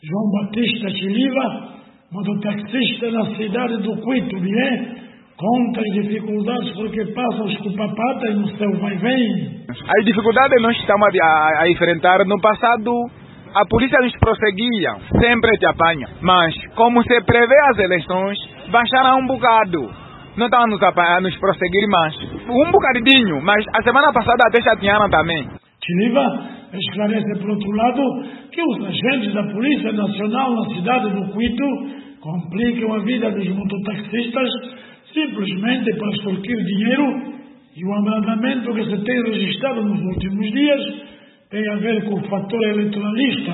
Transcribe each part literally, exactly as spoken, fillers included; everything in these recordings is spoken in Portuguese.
João Batista Chiliva, mototaxista na cidade do Cuito, Bié, conta as dificuldades porque passa os cupapatas no seu vai-vem. As dificuldades nós estamos a, a enfrentar no passado. A polícia nos prosseguia, sempre te apanha. Mas, como se prevê as eleições, baixaram um bocado. Não estão a nos, a nos prosseguir mais. Um bocadinho, mas a semana passada até chatearam também. Chiliva esclarece, por outro lado, que os agentes da Polícia Nacional na cidade do Cuito complicam a vida dos mototaxistas simplesmente para extorquir dinheiro, e o abrandamento que se tem registrado nos últimos dias tem a ver com o fator eleitoralista.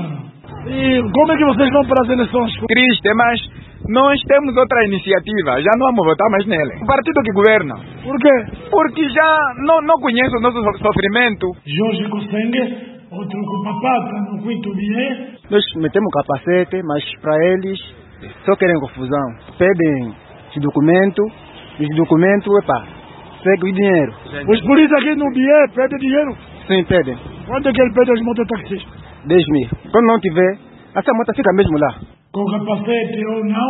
E como é que vocês vão para as eleições? Triste, mas nós temos outra iniciativa, já não vamos votar mais nele. O partido que governa. Por quê? Porque já não, não conhece o nosso sofrimento. Jorge Costengue, outro cupapata no Cuito Bié. Nós metemos capacete, mas para eles só querem confusão. Pedem esse documento, esse documento, epa, segue o dinheiro. Os polícias aqui no Bié pedem dinheiro? Sim, pedem. Quanto é que ele pede aos mototaxistas? dez mil. Quando não tiver, essa moto fica mesmo lá. Com capacete ou não,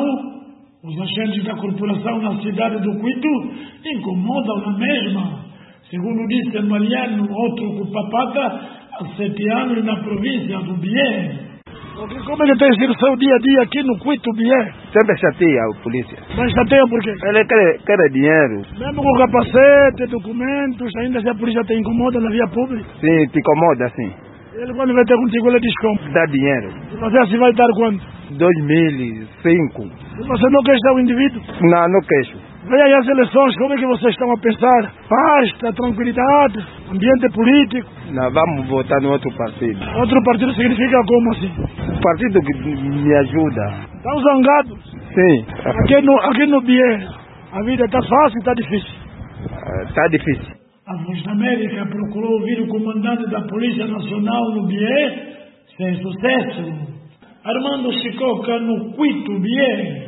os agentes da corporação na cidade do Cuito incomodam na mesma. Segundo disse Mariano, outro cupapata, há sete anos na província do Bié. Como é que tem sido o seu dia a dia aqui no Cuito Bié? Sempre chateia a polícia. Mas chateia por quê? Ele quer, quer dinheiro. Mesmo com capacete, documentos, ainda se a polícia te incomoda na via pública? Sim, te incomoda, sim. Ele quando vai ter contigo, ele diz como? Dá dinheiro. E você assim vai dar quanto? Dois mil, cinco. E você não quer ser um indivíduo? Não, não queixo. Vem aí as eleições, como é que vocês estão a pensar? Paz, tranquilidade, ambiente político? Não, vamos votar no outro partido. Outro partido significa como assim? O partido que me ajuda. Estão zangados? Sim. Aqui no, aqui no Bié, a vida está fácil, está difícil? Está difícil. A Voz da América procurou ouvir o comandante da Polícia Nacional no Bié, sem sucesso. Armando Chicoca, no Cuito Bié.